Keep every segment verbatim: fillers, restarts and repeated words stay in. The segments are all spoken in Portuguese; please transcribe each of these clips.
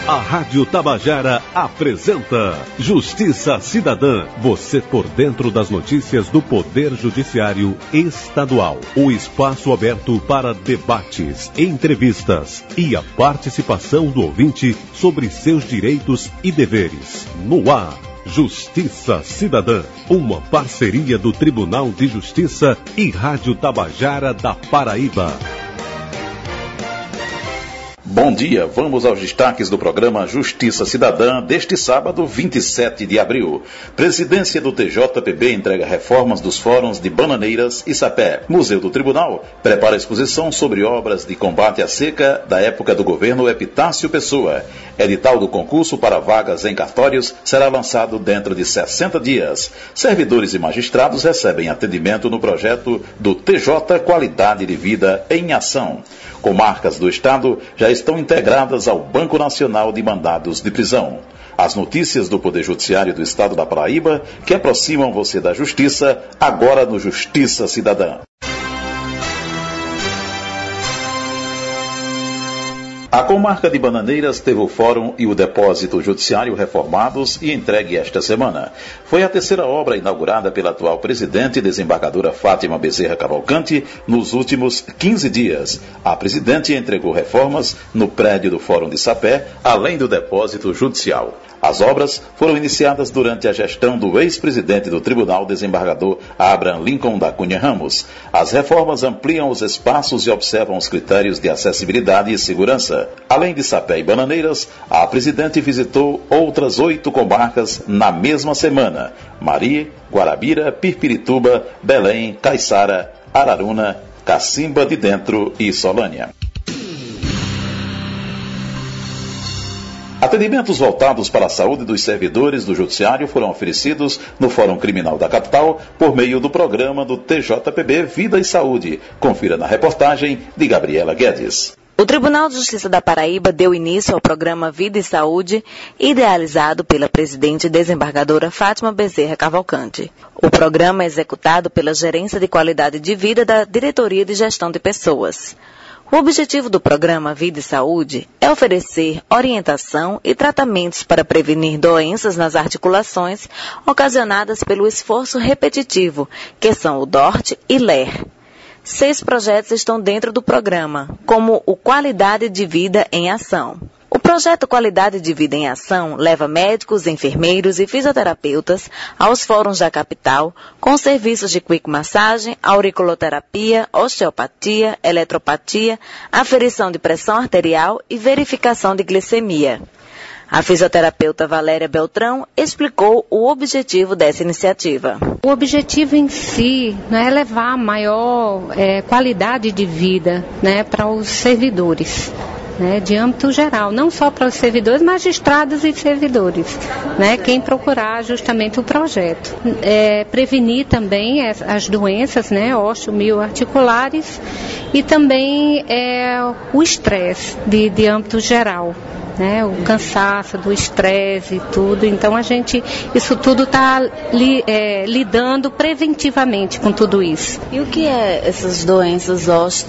A Rádio Tabajara apresenta Justiça Cidadã. Você por dentro das notícias do Poder Judiciário Estadual. O espaço aberto para debates, entrevistas e a participação do ouvinte sobre seus direitos e deveres. No ar, Justiça Cidadã. Uma parceria do Tribunal de Justiça e Rádio Tabajara da Paraíba. Bom dia, vamos aos destaques do programa Justiça Cidadã deste sábado, vinte e sete de abril. Presidência do T J P B entrega reformas dos fóruns de Bananeiras e Sapé. Museu do Tribunal prepara exposição sobre obras de combate à seca da época do governo Epitácio Pessoa. Edital do concurso para vagas em cartórios será lançado dentro de sessenta dias. Servidores e magistrados recebem atendimento no projeto do T J Qualidade de Vida em Ação. Comarcas do Estado já estão integradas ao Banco Nacional de Mandados de Prisão. As notícias do Poder Judiciário do Estado da Paraíba, que aproximam você da Justiça, agora no Justiça Cidadã. A comarca de Bananeiras teve o Fórum e o Depósito Judiciário reformados e entregue esta semana. Foi a terceira obra inaugurada pela atual presidente, desembargadora Fátima Bezerra Cavalcante, nos últimos quinze dias. A presidente entregou reformas no prédio do Fórum de Sapé, além do Depósito Judicial. As obras foram iniciadas durante a gestão do ex-presidente do Tribunal, desembargador Abraham Lincoln da Cunha Ramos. As reformas ampliam os espaços e observam os critérios de acessibilidade e segurança. Além de Sapé e Bananeiras, a presidente visitou outras oito comarcas na mesma semana: Mari, Guarabira, Pirpirituba, Belém, Caiçara, Araruna, Cacimba de Dentro e Solânia. Atendimentos voltados para a saúde dos servidores do Judiciário foram oferecidos no Fórum Criminal da Capital por meio do programa do T J P B Vida e Saúde. Confira na reportagem de Gabriela Guedes. O Tribunal de Justiça da Paraíba deu início ao programa Vida e Saúde, idealizado pela presidente desembargadora Fátima Bezerra Cavalcante. O programa é executado pela Gerência de Qualidade de Vida da Diretoria de Gestão de Pessoas. O objetivo do programa Vida e Saúde é oferecer orientação e tratamentos para prevenir doenças nas articulações ocasionadas pelo esforço repetitivo, que são o D O R T e L E R. Seis projetos estão dentro do programa, como o Qualidade de Vida em Ação. O projeto Qualidade de Vida em Ação leva médicos, enfermeiros e fisioterapeutas aos fóruns da capital com serviços de quick massagem, auriculoterapia, osteopatia, eletropatia, aferição de pressão arterial e verificação de glicemia. A fisioterapeuta Valéria Beltrão explicou o objetivo dessa iniciativa. O objetivo em si, né, é levar maior é, qualidade de vida, né, para os servidores. Né, de âmbito geral, não só para os servidores, magistrados e servidores, né, quem procurar justamente o projeto. É, prevenir também as, as doenças, né, osteomioarticulares e também é, o estresse de, de âmbito geral. Né, o cansaço do estresse e tudo, então a gente, isso tudo está li, é, lidando preventivamente com tudo isso. E o que é essas doenças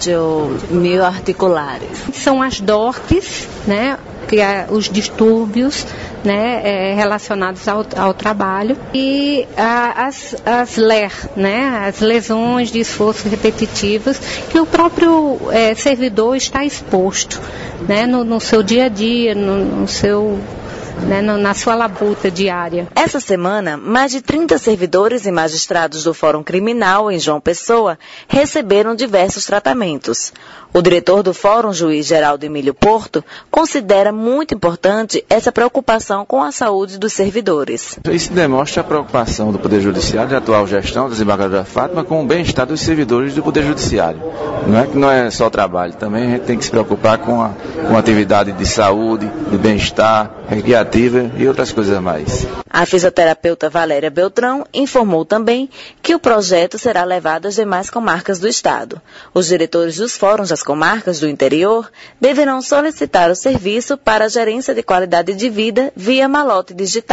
osteomioarticulares? São as D O R Ts, né, que é os distúrbios, né, é, relacionados ao, ao trabalho, e a, as, as L E R, né, as lesões de esforço repetitivos, que o próprio é, servidor está exposto, né, no, no seu dia a dia, no, no seu... Né, na sua labuta diária. Essa semana, mais de trinta servidores e magistrados do Fórum Criminal em João Pessoa receberam diversos tratamentos. O diretor do Fórum, juiz Geraldo Emílio Porto, considera muito importante essa preocupação com a saúde dos servidores. Isso demonstra a preocupação do Poder Judiciário, da atual gestão, da desembargadora Fátima, com o bem-estar dos servidores do Poder Judiciário. Não é que não é só trabalho, também a gente tem que se preocupar com a, com a atividade de saúde, de bem-estar, recreativa e outras coisas mais. A fisioterapeuta Valéria Beltrão informou também que o projeto será levado às demais comarcas do estado. Os diretores dos fóruns das comarcas do interior deverão solicitar o serviço para a gerência de qualidade de vida via malote digital.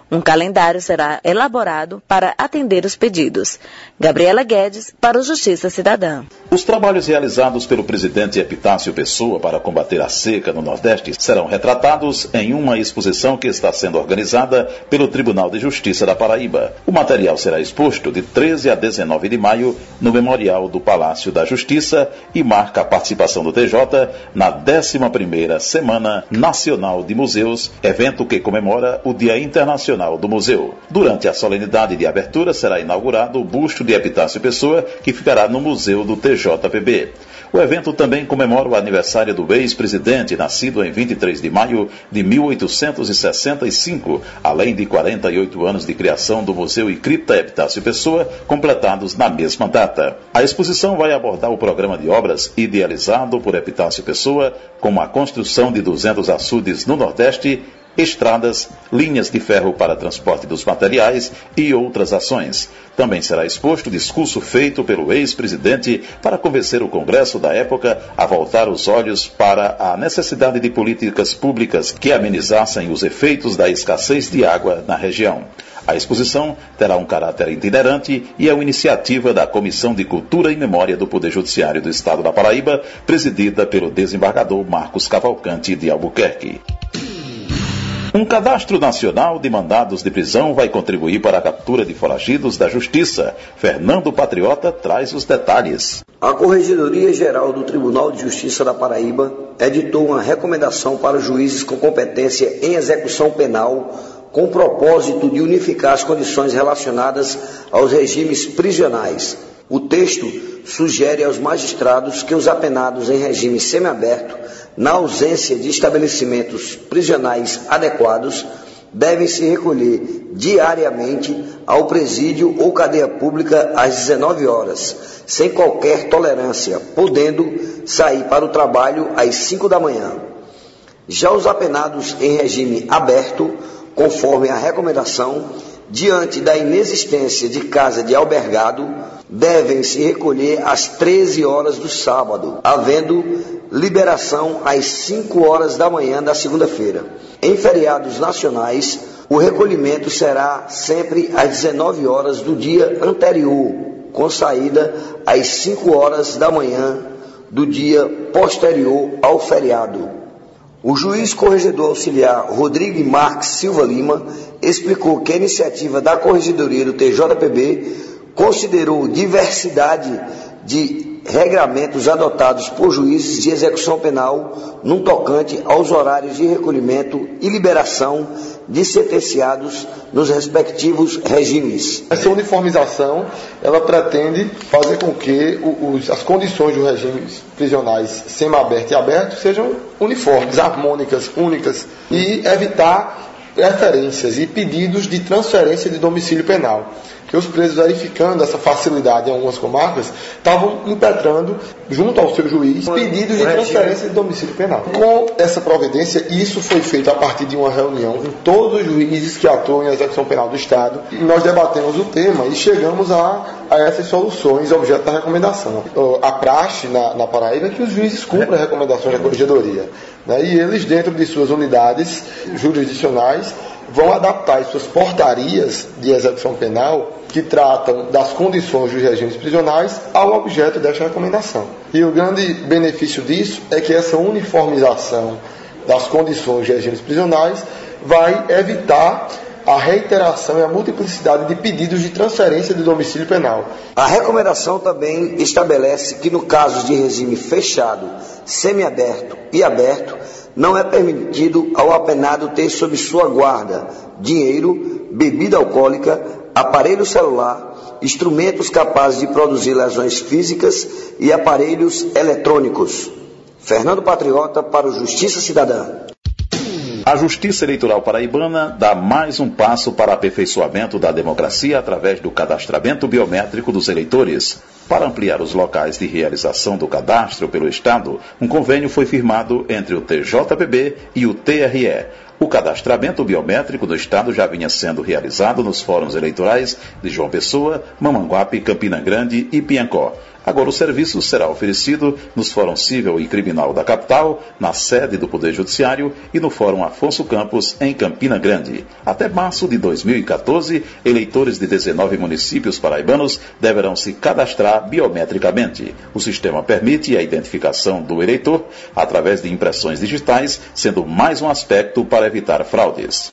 Um calendário será elaborado para atender os pedidos. Gabriela Guedes, para o Justiça Cidadã. Os trabalhos realizados pelo presidente Epitácio Pessoa para combater a seca no Nordeste serão retratados em uma exposição que está sendo organizada pelo Tribunal de Justiça da Paraíba. O material será exposto de treze a dezenove de maio no Memorial do Palácio da Justiça e marca a participação do T J na décima primeira Semana Nacional de Museus, evento que comemora o Dia Internacional do Museu. Durante a solenidade de abertura será inaugurado o busto de Epitácio Pessoa, que ficará no Museu do T J P B. O evento também comemora o aniversário do ex-presidente, nascido em vinte e três de maio de mil oitocentos e sessenta e cinco, além de quarenta e oito anos de criação do Museu e Cripta Epitácio Pessoa, completados na mesma data. A exposição vai abordar o programa de obras idealizado por Epitácio Pessoa, como a construção de duzentos açudes no Nordeste, estradas, linhas de ferro para transporte dos materiais e outras ações. Também será exposto o discurso feito pelo ex-presidente para convencer o Congresso da época a voltar os olhos para a necessidade de políticas públicas que amenizassem os efeitos da escassez de água na região. A exposição terá um caráter itinerante e é uma iniciativa da Comissão de Cultura e Memória do Poder Judiciário do Estado da Paraíba, presidida pelo desembargador Marcos Cavalcante de Albuquerque. Um cadastro nacional de mandados de prisão vai contribuir para a captura de foragidos da Justiça. Fernando Patriota traz os detalhes. A Corregedoria Geral do Tribunal de Justiça da Paraíba editou uma recomendação para os juízes com competência em execução penal com o propósito de unificar as condições relacionadas aos regimes prisionais. O texto sugere aos magistrados que os apenados em regime semiaberto, na ausência de estabelecimentos prisionais adequados, devem se recolher diariamente ao presídio ou cadeia pública às dezenove horas, sem qualquer tolerância, podendo sair para o trabalho às cinco da manhã. Já os apenados em regime aberto, conforme a recomendação, diante da inexistência de casa de albergado, devem se recolher às treze horas do sábado, havendo liberação às cinco horas da manhã da segunda-feira. Em feriados nacionais, o recolhimento será sempre às dezenove horas do dia anterior, com saída às cinco horas da manhã do dia posterior ao feriado. O juiz corregedor auxiliar Rodrigo Marques Silva Lima explicou que a iniciativa da Corregedoria do T J P B considerou diversidade de regramentos adotados por juízes de execução penal no tocante aos horários de recolhimento e liberação de sentenciados nos respectivos regimes. Essa uniformização, ela pretende fazer com que os, as condições dos regimes prisionais semiaberto e aberto sejam uniformes, harmônicas, únicas, e evitar preferências e pedidos de transferência de domicílio penal. Que os presos, verificando essa facilidade em algumas comarcas, estavam impetrando, junto ao seu juiz, pedidos de transferência de domicílio penal. Com essa providência, isso foi feito a partir de uma reunião com todos os juízes que atuam em execução penal do Estado, e nós debatemos o tema e chegamos a, a essas soluções, objeto da recomendação. A praxe na, na Paraíba é que os juízes cumprem as recomendações da Corregedoria, né, e eles, dentro de suas unidades jurisdicionais, vão adaptar as suas portarias de execução penal que tratam das condições dos regimes prisionais ao objeto desta recomendação. E o grande benefício disso é que essa uniformização das condições dos regimes prisionais vai evitar a reiteração e a multiplicidade de pedidos de transferência de domicílio penal. A recomendação também estabelece que no caso de regime fechado, semiaberto e aberto, não é permitido ao apenado ter sob sua guarda dinheiro, bebida alcoólica, aparelho celular, instrumentos capazes de produzir lesões físicas e aparelhos eletrônicos. Fernando Patriota para o Justiça Cidadã. A Justiça Eleitoral Paraibana dá mais um passo para aperfeiçoamento da democracia através do cadastramento biométrico dos eleitores. Para ampliar os locais de realização do cadastro pelo Estado, um convênio foi firmado entre o T J P B e o T R E. O cadastramento biométrico do Estado já vinha sendo realizado nos fóruns eleitorais de João Pessoa, Mamanguape, Campina Grande e Piancó. Agora o serviço será oferecido nos Fóruns Civil e Criminal da capital, na sede do Poder Judiciário e no Fórum Afonso Campos, em Campina Grande. Até março de dois mil e quatorze, eleitores de dezenove municípios paraibanos deverão se cadastrar biometricamente. O sistema permite a identificação do eleitor através de impressões digitais, sendo mais um aspecto para evitar fraudes.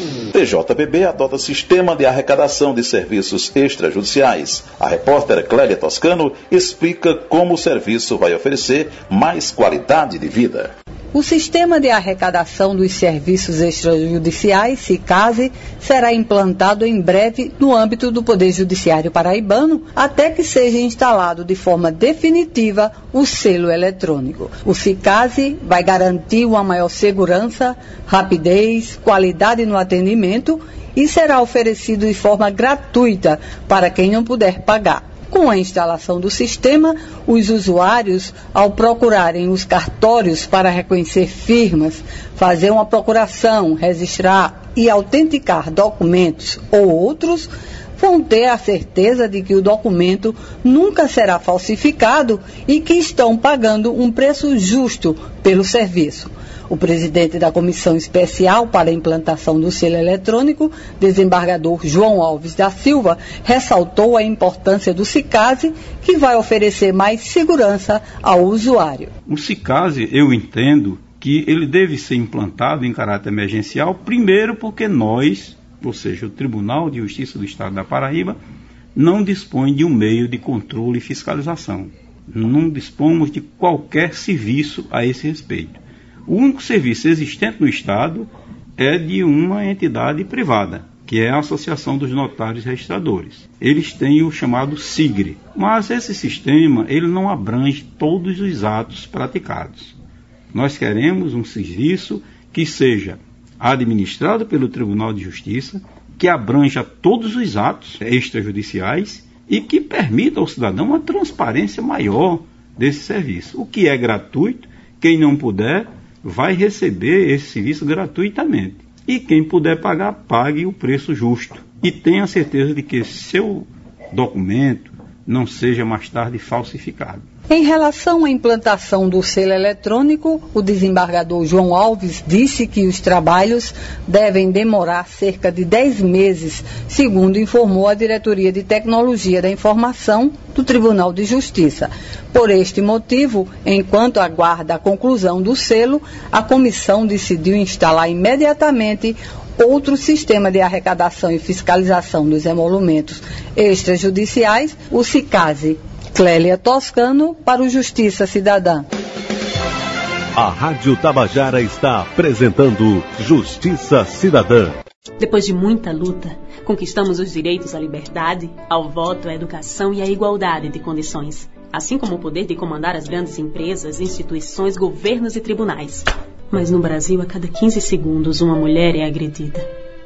T J P B adota sistema de arrecadação de serviços extrajudiciais. A repórter Clélia Toscano explica como o serviço vai oferecer mais qualidade de vida. O sistema de arrecadação dos serviços extrajudiciais, SICASE, será implantado em breve no âmbito do Poder Judiciário paraibano, até que seja instalado de forma definitiva o selo eletrônico. O SICASE vai garantir uma maior segurança, rapidez, qualidade no atendimento e será oferecido de forma gratuita para quem não puder pagar. Com a instalação do sistema, os usuários, ao procurarem os cartórios para reconhecer firmas, fazer uma procuração, registrar e autenticar documentos ou outros, vão ter a certeza de que o documento nunca será falsificado e que estão pagando um preço justo pelo serviço. O presidente da Comissão Especial para a Implantação do Selo Eletrônico, desembargador João Alves da Silva, ressaltou a importância do SICASE, que vai oferecer mais segurança ao usuário. O SICASE, eu entendo que ele deve ser implantado em caráter emergencial, primeiro porque nós, ou seja, o Tribunal de Justiça do Estado da Paraíba, não dispõe de um meio de controle e fiscalização. Não dispomos de qualquer serviço a esse respeito. O único serviço existente no Estado é de uma entidade privada, que é a Associação dos Notários Registradores. Eles têm o chamado SIGRE, mas esse sistema ele não abrange todos os atos praticados. Nós queremos um serviço que seja administrado pelo Tribunal de Justiça, que abranja todos os atos extrajudiciais e que permita ao cidadão uma transparência maior desse serviço. O que é gratuito, quem não puder vai receber esse serviço gratuitamente. E quem puder pagar, pague o preço justo. E tenha certeza de que seu documento não seja mais tarde falsificado. Em relação à implantação do selo eletrônico, o desembargador João Alves disse que os trabalhos devem demorar cerca de dez meses, segundo informou a Diretoria de Tecnologia da Informação do Tribunal de Justiça. Por este motivo, enquanto aguarda a conclusão do selo, a comissão decidiu instalar imediatamente outro sistema de arrecadação e fiscalização dos emolumentos extrajudiciais, o SICASE. Clélia Toscano, para o Justiça Cidadã. A Rádio Tabajara está apresentando Justiça Cidadã. Depois de muita luta, conquistamos os direitos à liberdade, ao voto, à educação e à igualdade de condições, assim como o poder de comandar as grandes empresas, instituições, governos e tribunais. Mas no Brasil, a cada quinze segundos, uma mulher é agredida.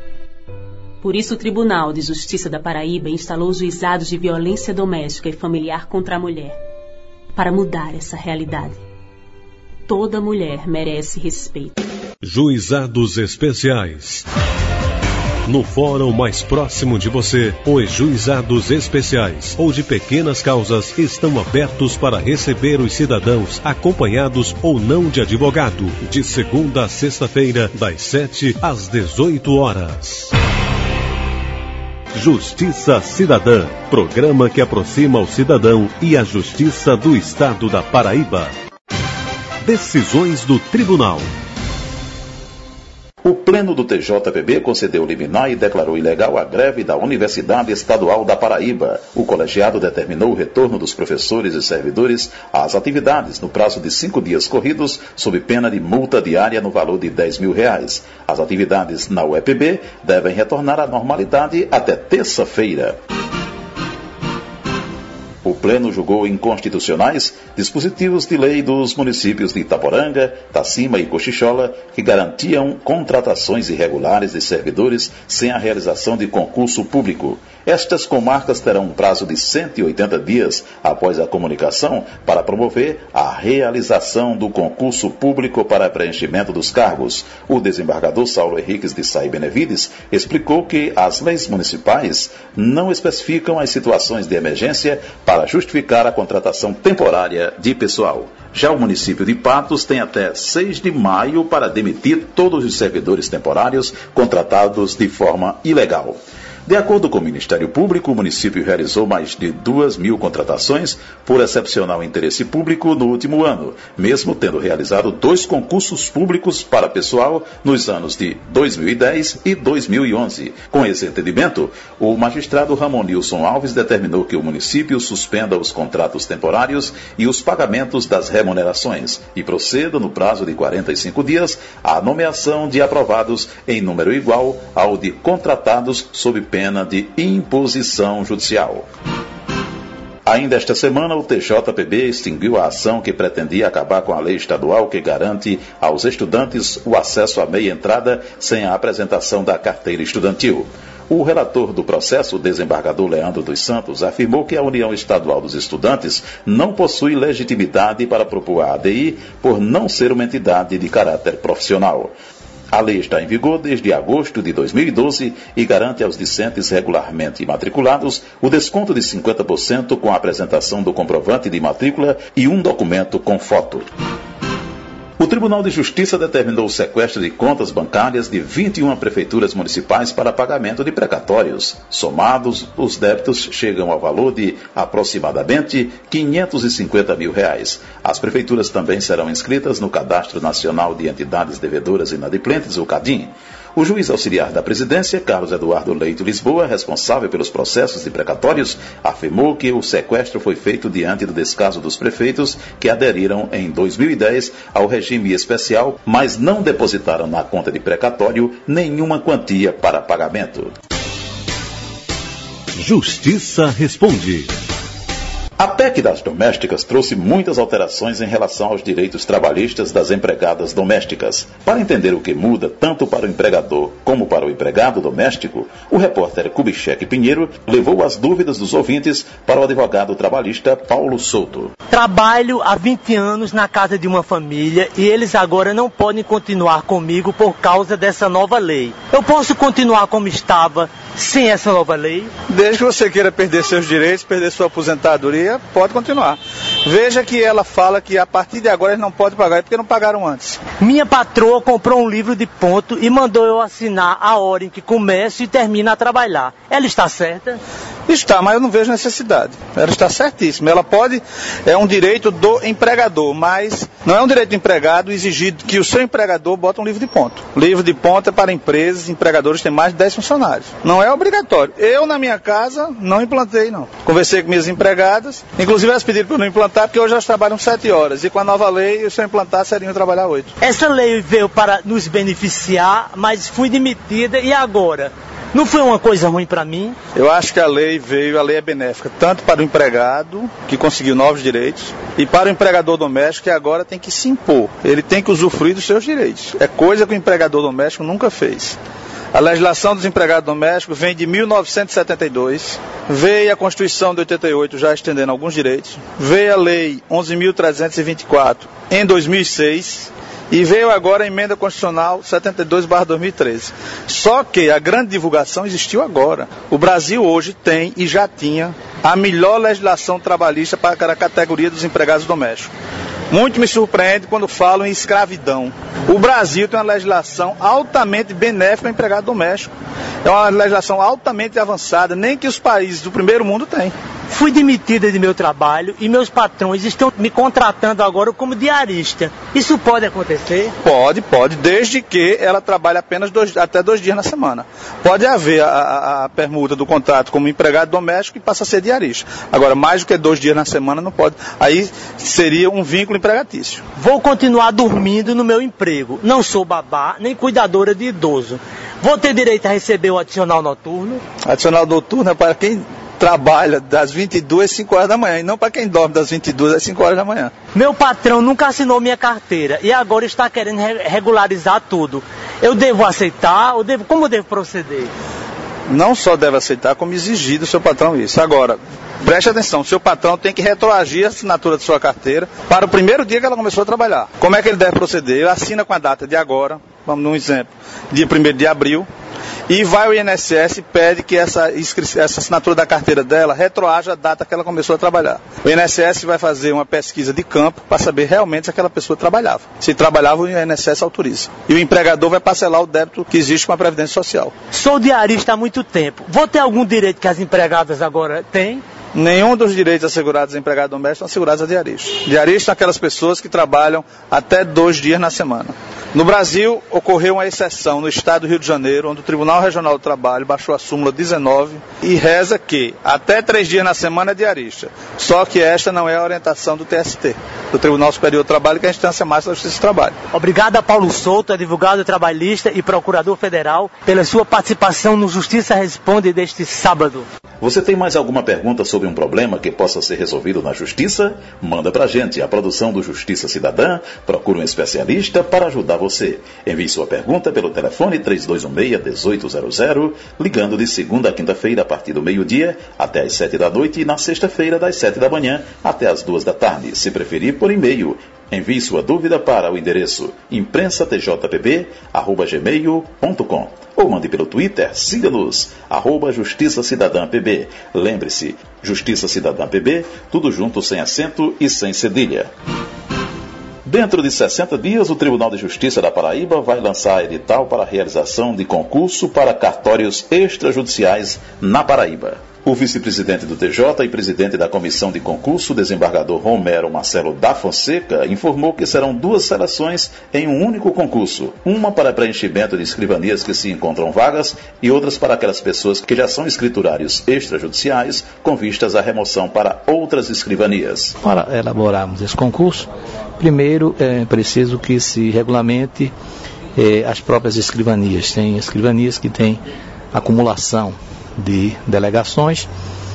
Por isso, o Tribunal de Justiça da Paraíba instalou juizados de violência doméstica e familiar contra a mulher, para mudar essa realidade. Toda mulher merece respeito. Juizados Especiais. No fórum mais próximo de você, os juizados especiais ou de pequenas causas estão abertos para receber os cidadãos acompanhados ou não de advogado, de segunda a sexta-feira, das sete às dezoito horas. Justiça Cidadã, programa que aproxima o cidadão e a justiça do Estado da Paraíba. Decisões do Tribunal. O Pleno do T J P B concedeu liminar e declarou ilegal a greve da Universidade Estadual da Paraíba. O colegiado determinou o retorno dos professores e servidores às atividades no prazo de cinco dias corridos, sob pena de multa diária no valor de dez mil reais. As atividades na U E P B devem retornar à normalidade até terça-feira. O Pleno julgou inconstitucionais dispositivos de lei dos municípios de Itaporanga, Tacima e Cochichola que garantiam contratações irregulares de servidores sem a realização de concurso público. Estas comarcas terão um prazo de cento e oitenta dias após a comunicação para promover a realização do concurso público para preenchimento dos cargos. O desembargador Saulo Henriques de Sá e Benevides explicou que as leis municipais não especificam as situações de emergência para para justificar a contratação temporária de pessoal. Já o município de Patos tem até seis de maio para demitir todos os servidores temporários contratados de forma ilegal. De acordo com o Ministério Público, o município realizou mais de duas mil contratações por excepcional interesse público no último ano, mesmo tendo realizado dois concursos públicos para pessoal nos anos de dois mil e dez e dois mil e onze. Com esse entendimento, o magistrado Ramon Nilson Alves determinou que o município suspenda os contratos temporários e os pagamentos das remunerações e proceda, no prazo de quarenta e cinco dias, à nomeação de aprovados em número igual ao de contratados sob pena de imposição judicial. Ainda esta semana, o T J P B extinguiu a ação que pretendia acabar com a lei estadual que garante aos estudantes o acesso à meia entrada sem a apresentação da carteira estudantil. O relator do processo, o desembargador Leandro dos Santos, afirmou que a União Estadual dos Estudantes não possui legitimidade para propor a A D I por não ser uma entidade de caráter profissional. A lei está em vigor desde agosto de dois mil e doze e garante aos discentes regularmente matriculados o desconto de cinquenta por cento com a apresentação do comprovante de matrícula e um documento com foto. O Tribunal de Justiça determinou o sequestro de contas bancárias de vinte e uma prefeituras municipais para pagamento de precatórios. Somados, os débitos chegam ao valor de aproximadamente quinhentos e cinquenta mil reais. As prefeituras também serão inscritas no Cadastro Nacional de Entidades Devedoras Inadimplentes, o CADIM. O juiz auxiliar da presidência, Carlos Eduardo Leite Lisboa, responsável pelos processos de precatórios, afirmou que o sequestro foi feito diante do descaso dos prefeitos que aderiram em dois mil e dez ao regime especial, mas não depositaram na conta de precatório nenhuma quantia para pagamento. Justiça Responde. A P E C das domésticas trouxe muitas alterações em relação aos direitos trabalhistas das empregadas domésticas. Para entender o que muda tanto para o empregador como para o empregado doméstico, o repórter Kubitschek Pinheiro levou as dúvidas dos ouvintes para o advogado trabalhista Paulo Souto. Trabalho há vinte anos na casa de uma família e eles agora não podem continuar comigo por causa dessa nova lei. Eu posso continuar como estava sem essa nova lei? Desde que você queira perder seus direitos, perder sua aposentadoria, pode continuar. Veja que ela fala que a partir de agora eles não podem pagar, porque não pagaram antes. Minha patroa comprou um livro de ponto e mandou eu assinar a hora em que começo e termino a trabalhar. Ela está certa? Está, mas eu não vejo necessidade. Ela está certíssima. Ela pode, é um direito do empregador, mas não é um direito do empregado exigir que o seu empregador bote um livro de ponto. Livro de ponto é para empresas, empregadores que têm mais de dez funcionários. Não é obrigatório. Eu, na minha casa, não implantei, não. Conversei com minhas empregadas, inclusive elas pediram para eu não implantar, porque hoje elas trabalham sete horas. E com a nova lei, se eu implantar, seriam trabalhar oito. Essa lei veio para nos beneficiar, mas fui demitida e agora? Não foi uma coisa ruim para mim? Eu acho que a lei veio, a lei é benéfica, tanto para o empregado, que conseguiu novos direitos, e para o empregador doméstico, que agora tem que se impor. Ele tem que usufruir dos seus direitos. É coisa que o empregador doméstico nunca fez. A legislação dos empregados domésticos vem de mil novecentos e setenta e dois, veio a Constituição de oitenta e oito já estendendo alguns direitos, veio a Lei onze mil trezentos e vinte e quatro em dois mil e seis, e veio agora a Emenda Constitucional setenta e dois barra dois mil e treze. Só que a grande divulgação existiu agora. O Brasil hoje tem e já tinha a melhor legislação trabalhista para a categoria dos empregados domésticos. Muito me surpreende quando falam em escravidão. O Brasil tem uma legislação altamente benéfica ao empregado doméstico. É uma legislação altamente avançada, nem que os países do primeiro mundo têm. Fui demitida de meu trabalho e meus patrões estão me contratando agora como diarista. Isso pode acontecer? Pode, pode, desde que ela trabalhe apenas dois, até dois dias na semana. Pode haver a, a, a permuta do contrato como empregado doméstico e passa a ser diarista. Agora, mais do que dois dias na semana não pode. Aí seria um vínculo empregatício. Vou continuar dormindo no meu emprego. Não sou babá nem cuidadora de idoso. Vou ter direito a receber o adicional noturno? Adicional noturno é para quem trabalha das vinte e duas às cinco horas da manhã, e não para quem dorme das vinte e duas às cinco horas da manhã. Meu patrão nunca assinou minha carteira e agora está querendo re- regularizar tudo. Eu devo aceitar ou devo, como eu devo proceder? Não só deve aceitar, como exigir do seu patrão isso. Agora, Preste atenção, seu patrão tem que retroagir a assinatura de sua carteira para o primeiro dia que ela começou a trabalhar. Como é que ele deve proceder? Ele assina com a data de agora, vamos num exemplo, dia primeiro de abril, e vai ao I N S S e pede que essa, essa assinatura da carteira dela retroaja a data que ela começou a trabalhar. O I N S S vai fazer uma pesquisa de campo para saber realmente se aquela pessoa trabalhava. Se trabalhava, o I N S S autoriza. E o empregador vai parcelar o débito que existe com a Previdência Social. Sou diarista há muito tempo. Vou ter algum direito que as empregadas agora têm? Nenhum dos direitos assegurados a empregado doméstico são assegurados a diaristas. Diaristas são aquelas pessoas que trabalham até dois dias na semana. No Brasil, ocorreu uma exceção no estado do Rio de Janeiro, onde o Tribunal Regional do Trabalho baixou a súmula dezenove e reza que até três dias na semana é diarista. Só que esta não é a orientação do T S T, do Tribunal Superior do Trabalho, que é a instância máxima da Justiça do Trabalho. Obrigado a Paulo Souto, advogado trabalhista e procurador federal, pela sua participação no Justiça Responde deste sábado. Você tem mais alguma pergunta sobre um problema que possa ser resolvido na Justiça? Manda pra gente. A produção do Justiça Cidadã procura um especialista para ajudar você. Envie sua pergunta pelo telefone três dois um seis, um oito zero zero, ligando de segunda a quinta-feira a partir do meio-dia até às sete da noite e na sexta-feira das sete da manhã até às duas da tarde. Se preferir, por e-mail. Envie sua dúvida para o endereço imprensa t j p b arroba gmail ponto com ou mande pelo Twitter, siga-nos, arroba Justiça Cidadã P B. Lembre-se, Justiça Cidadã P B, tudo junto, sem acento e sem cedilha. Dentro de sessenta dias, o Tribunal de Justiça da Paraíba vai lançar edital para a realização de concurso para cartórios extrajudiciais na Paraíba. O vice-presidente do T J e presidente da Comissão de Concurso, desembargador Romero Marcelo da Fonseca, informou que serão duas seleções em um único concurso, uma para preenchimento de escrivanias que se encontram vagas e outras para aquelas pessoas que já são escriturários extrajudiciais com vistas à remoção para outras escrivanias. Para elaborarmos esse concurso, primeiro é preciso que se regulamente eh, as próprias escrivanias. Tem escrivanias que têm acumulação de delegações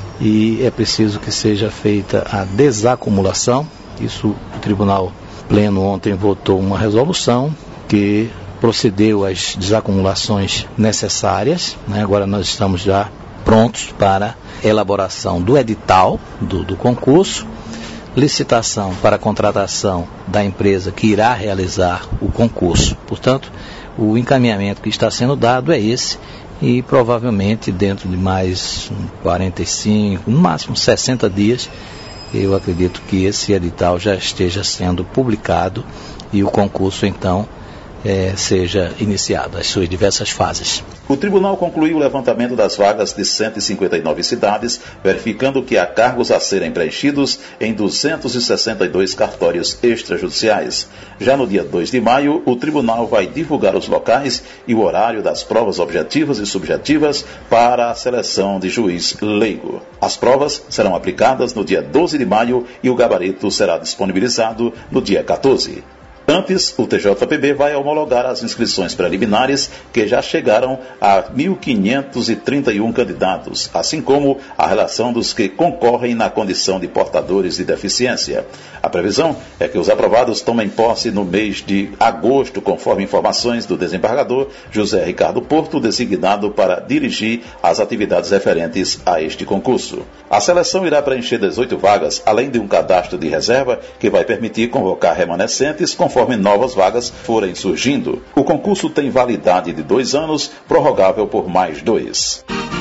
e é preciso que seja feita a desacumulação. Isso o Tribunal Pleno ontem votou uma resolução que procedeu às desacumulações necessárias, né? Agora nós estamos já prontos para elaboração do edital do, do concurso, licitação para a contratação da empresa que irá realizar o concurso. Portanto, o encaminhamento que está sendo dado é esse. E provavelmente dentro de mais quarenta e cinco, no máximo sessenta dias, eu acredito que esse edital já esteja sendo publicado e o concurso então é, seja iniciado, as suas diversas fases. O tribunal concluiu o levantamento das vagas de cento e cinquenta e nove cidades, verificando que há cargos a serem preenchidos em duzentos e sessenta e dois cartórios extrajudiciais. Já no dia dois de maio, o tribunal vai divulgar os locais e o horário das provas objetivas e subjetivas para a seleção de juiz leigo. As provas serão aplicadas no dia doze de maio e o gabarito será disponibilizado no dia quatorze. Antes, o T J P B vai homologar as inscrições preliminares, que já chegaram a mil quinhentos e trinta e um candidatos, assim como a relação dos que concorrem na condição de portadores de deficiência. A previsão é que os aprovados tomem posse no mês de agosto, conforme informações do desembargador José Ricardo Porto, designado para dirigir as atividades referentes a este concurso. A seleção irá preencher dezoito vagas, além de um cadastro de reserva que vai permitir convocar remanescentes conforme novas vagas forem surgindo. O concurso tem validade de dois anos, prorrogável por mais dois.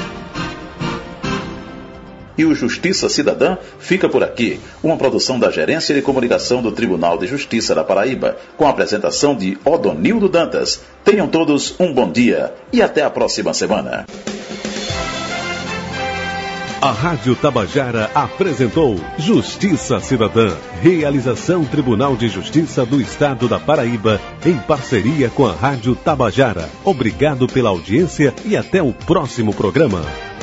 E o Justiça Cidadã fica por aqui, uma produção da Gerência de Comunicação do Tribunal de Justiça da Paraíba, com a apresentação de Odonildo Dantas. Tenham todos um bom dia e até a próxima semana. A Rádio Tabajara apresentou Justiça Cidadã, realização Tribunal de Justiça do Estado da Paraíba, em parceria com a Rádio Tabajara. Obrigado pela audiência e até o próximo programa.